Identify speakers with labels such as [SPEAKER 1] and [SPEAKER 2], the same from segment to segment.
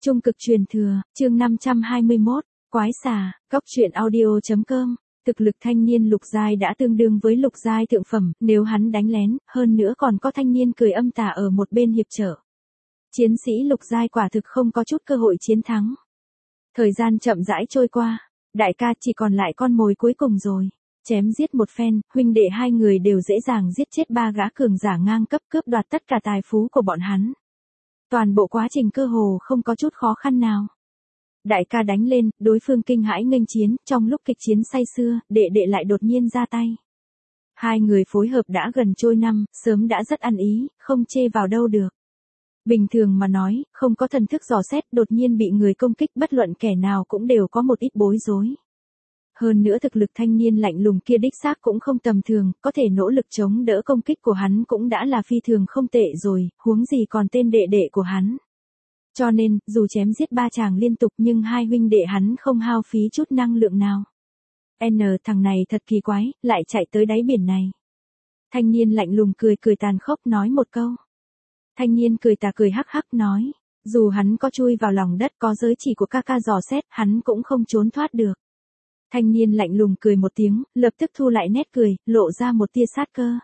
[SPEAKER 1] Trung cực truyền thừa, chương 521, quái xà, cóc truyện audio.com. Thực lực thanh niên lục giai đã tương đương với lục giai thượng phẩm, nếu hắn đánh lén, hơn nữa còn có thanh niên cười âm tà ở một bên hiệp trợ. Chiến sĩ lục giai quả thực không có chút cơ hội chiến thắng. Thời gian chậm rãi trôi qua, đại ca chỉ còn lại con mồi cuối cùng rồi. Chém giết một phen, huynh đệ hai người đều dễ dàng giết chết ba gã cường giả ngang cấp cướp đoạt tất cả tài phú của bọn hắn. Toàn bộ quá trình cơ hồ không có chút khó khăn nào. Đại ca đánh lên, đối phương kinh hãi nghênh chiến, trong lúc kịch chiến say sưa, đệ đệ lại đột nhiên ra tay. Hai người phối hợp đã gần trôi năm, sớm đã rất ăn ý, không chê vào đâu được. Bình thường mà nói, không có thần thức dò xét, đột nhiên bị người công kích, bất luận kẻ nào cũng đều có một ít bối rối. Hơn nữa thực lực thanh niên lạnh lùng kia đích xác cũng không tầm thường, có thể nỗ lực chống đỡ công kích của hắn cũng đã là phi thường không tệ rồi, huống gì còn tên đệ đệ của hắn. Cho nên, dù chém giết ba chàng liên tục nhưng hai huynh đệ hắn không hao phí chút năng lượng nào. Thằng này thật kỳ quái, lại chạy tới đáy biển này. Thanh niên lạnh lùng cười tàn khốc nói một câu. Thanh niên cười tà cười hắc hắc nói, dù hắn có chui vào lòng đất có giới chỉ của ca dò xét, hắn cũng không trốn thoát được. Thanh niên lạnh lùng cười một tiếng, lập tức thu lại nét cười, lộ ra một tia sát cơ.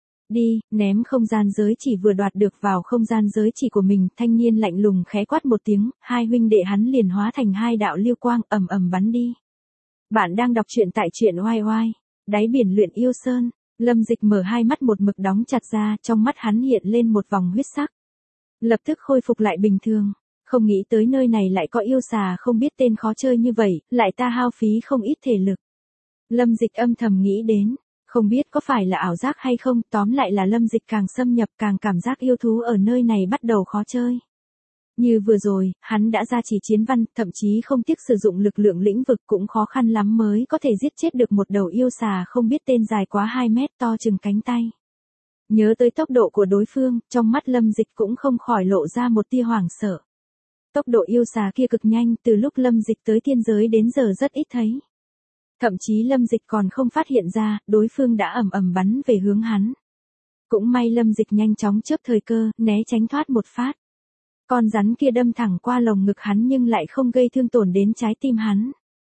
[SPEAKER 1] Đi, ném không gian giới chỉ vừa đoạt được vào không gian giới chỉ của mình, thanh niên lạnh lùng khẽ quát một tiếng, hai huynh đệ hắn liền hóa thành hai đạo lưu quang ầm ầm bắn đi. Bạn đang đọc truyện tại truyện oai oai, đáy biển luyện yêu sơn. Lâm Dịch mở hai mắt một mực đóng chặt ra, trong mắt hắn hiện lên một vòng huyết sắc. Lập tức khôi phục lại bình thường. Không nghĩ tới nơi này lại có yêu xà không biết tên khó chơi như vậy, lại ta hao phí không ít thể lực. Lâm Dịch âm thầm nghĩ đến, không biết có phải là ảo giác hay không, tóm lại là Lâm Dịch càng xâm nhập càng cảm giác yêu thú ở nơi này bắt đầu khó chơi. Như vừa rồi, hắn đã ra chỉ chiến văn, thậm chí không tiếc sử dụng lực lượng lĩnh vực cũng khó khăn lắm mới có thể giết chết được một đầu yêu xà không biết tên dài quá 2 mét to chừng cánh tay. Nhớ tới tốc độ của đối phương, trong mắt Lâm Dịch cũng không khỏi lộ ra một tia hoảng sợ. Tốc độ yêu xà kia cực nhanh, từ lúc Lâm Dịch tới tiên giới đến giờ rất ít thấy. Thậm chí Lâm Dịch còn không phát hiện ra, đối phương đã ầm ầm bắn về hướng hắn. Cũng may Lâm Dịch nhanh chóng chớp thời cơ, né tránh thoát một phát. Con rắn kia đâm thẳng qua lồng ngực hắn nhưng lại không gây thương tổn đến trái tim hắn.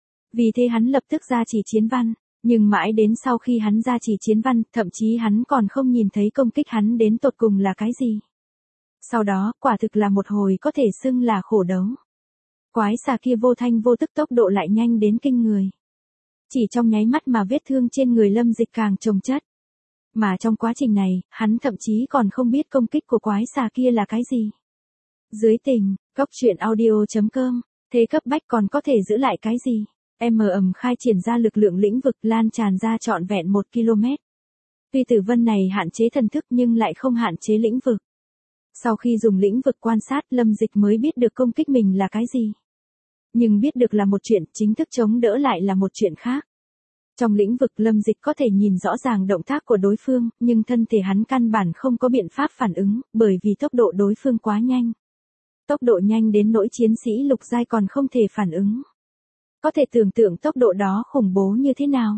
[SPEAKER 1] Vì thế hắn lập tức ra chỉ chiến văn, nhưng mãi đến sau khi hắn ra chỉ chiến văn, thậm chí hắn còn không nhìn thấy công kích hắn đến tột cùng là cái gì. Sau đó, quả thực là một hồi có thể xưng là khổ đấu. Quái xà kia vô thanh vô tức tốc độ lại nhanh đến kinh người. Chỉ trong nháy mắt mà vết thương trên người Lâm Dịch càng chồng chất. Mà trong quá trình này, hắn thậm chí còn không biết công kích của quái xà kia là cái gì. Dưới tình, cóc truyện audio.com, thế cấp bách còn có thể giữ lại cái gì? Khai triển ra lực lượng lĩnh vực lan tràn ra trọn vẹn 1 km. Tuy tử vân này hạn chế thần thức nhưng lại không hạn chế lĩnh vực. Sau khi dùng lĩnh vực quan sát, Lâm Dịch mới biết được công kích mình là cái gì. Nhưng biết được là một chuyện, chính thức chống đỡ lại là một chuyện khác. Trong lĩnh vực Lâm Dịch có thể nhìn rõ ràng động tác của đối phương, nhưng thân thể hắn căn bản không có biện pháp phản ứng, bởi vì tốc độ đối phương quá nhanh. Tốc độ nhanh đến nỗi chiến sĩ lục giai còn không thể phản ứng. Có thể tưởng tượng tốc độ đó khủng bố như thế nào.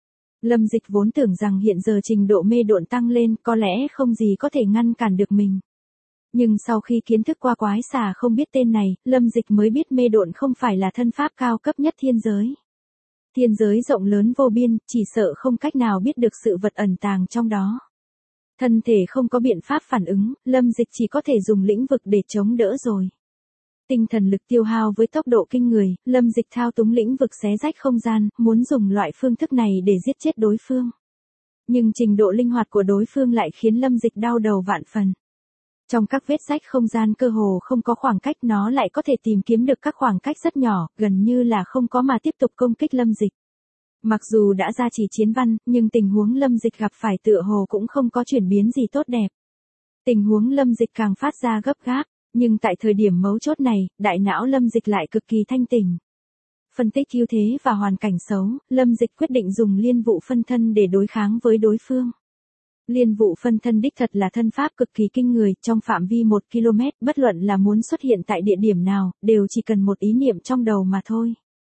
[SPEAKER 1] Lâm Dịch vốn tưởng rằng hiện giờ trình độ mê độn tăng lên có lẽ không gì có thể ngăn cản được mình. Nhưng sau khi kiến thức qua quái xà không biết tên này, Lâm Dịch mới biết mê độn không phải là thân pháp cao cấp nhất thiên giới. Thiên giới rộng lớn vô biên, chỉ sợ không cách nào biết được sự vật ẩn tàng trong đó. Thân thể không có biện pháp phản ứng, Lâm Dịch chỉ có thể dùng lĩnh vực để chống đỡ rồi. Tinh thần lực tiêu hao với tốc độ kinh người, Lâm Dịch thao túng lĩnh vực xé rách không gian, muốn dùng loại phương thức này để giết chết đối phương. Nhưng trình độ linh hoạt của đối phương lại khiến Lâm Dịch đau đầu vạn phần. Trong các vết rách không gian cơ hồ không có khoảng cách, nó lại có thể tìm kiếm được các khoảng cách rất nhỏ, gần như là không có mà tiếp tục công kích Lâm Dịch. Mặc dù đã ra chỉ chiến văn, nhưng tình huống Lâm Dịch gặp phải tựa hồ cũng không có chuyển biến gì tốt đẹp. Tình huống Lâm Dịch càng phát ra gấp gáp, nhưng tại thời điểm mấu chốt này, đại não Lâm Dịch lại cực kỳ thanh tỉnh. Phân tích ưu thế và hoàn cảnh xấu, Lâm Dịch quyết định dùng liên vụ phân thân để đối kháng với đối phương. Liên vụ phân thân đích thật là thân pháp cực kỳ kinh người, trong phạm vi 1 km, bất luận là muốn xuất hiện tại địa điểm nào, đều chỉ cần một ý niệm trong đầu mà thôi.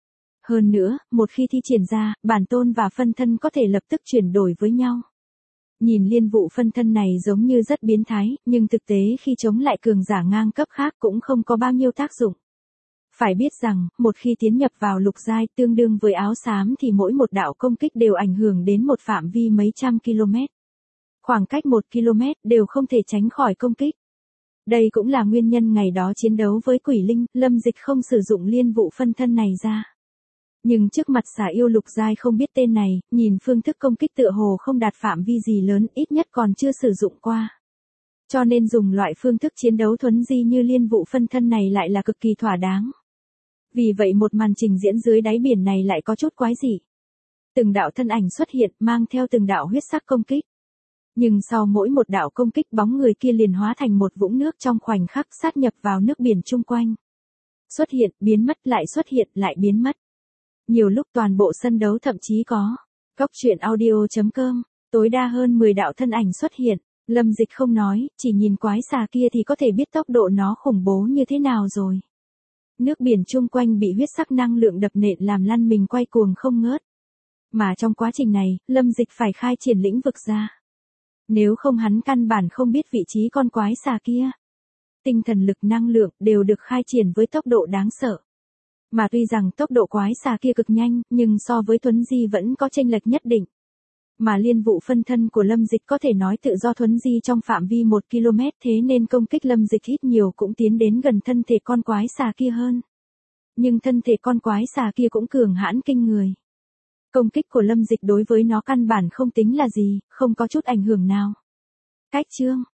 [SPEAKER 1] Hơn nữa, một khi thi triển ra, bản tôn và phân thân có thể lập tức chuyển đổi với nhau. Nhìn liên vụ phân thân này giống như rất biến thái, nhưng thực tế khi chống lại cường giả ngang cấp khác cũng không có bao nhiêu tác dụng. Phải biết rằng, một khi tiến nhập vào lục giai tương đương với áo xám thì mỗi một đạo công kích đều ảnh hưởng đến một phạm vi mấy trăm km. Khoảng cách 1 km đều không thể tránh khỏi công kích. Đây cũng là nguyên nhân ngày đó chiến đấu với quỷ linh, Lâm Dịch không sử dụng liên vụ phân thân này ra. Nhưng trước mặt xà yêu lục giai không biết tên này, nhìn phương thức công kích tựa hồ không đạt phạm vi gì lớn, ít nhất còn chưa sử dụng qua. Cho nên dùng loại phương thức chiến đấu thuấn di như liên vụ phân thân này lại là cực kỳ thỏa đáng. Vì vậy một màn trình diễn dưới đáy biển này lại có chút quái dị. Từng đạo thân ảnh xuất hiện mang theo từng đạo huyết sắc công kích. Nhưng sau mỗi một đạo công kích bóng người kia liền hóa thành một vũng nước trong khoảnh khắc sát nhập vào nước biển chung quanh. Xuất hiện, biến mất lại xuất hiện lại biến mất. Nhiều lúc toàn bộ sân đấu thậm chí có. Cốc truyện audio.com, tối đa hơn 10 đạo thân ảnh xuất hiện. Lâm Dịch không nói, chỉ nhìn quái xà kia thì có thể biết tốc độ nó khủng bố như thế nào rồi. Nước biển chung quanh bị huyết sắc năng lượng đập nện làm lăn mình quay cuồng không ngớt. Mà trong quá trình này, Lâm Dịch phải khai triển lĩnh vực ra. Nếu không hắn căn bản không biết vị trí con quái xà kia. Tinh thần lực năng lượng đều được khai triển với tốc độ đáng sợ. Mà tuy rằng tốc độ quái xà kia cực nhanh, nhưng so với thuấn di vẫn có chênh lệch nhất định. Mà liên vụ phân thân của Lâm Dịch có thể nói tự do thuấn di trong phạm vi 1 km, thế nên công kích Lâm Dịch ít nhiều cũng tiến đến gần thân thể con quái xà kia hơn. Nhưng thân thể con quái xà kia cũng cường hãn kinh người. Công kích của Lâm Dịch đối với nó căn bản không tính là gì, không có chút ảnh hưởng nào. Cách chương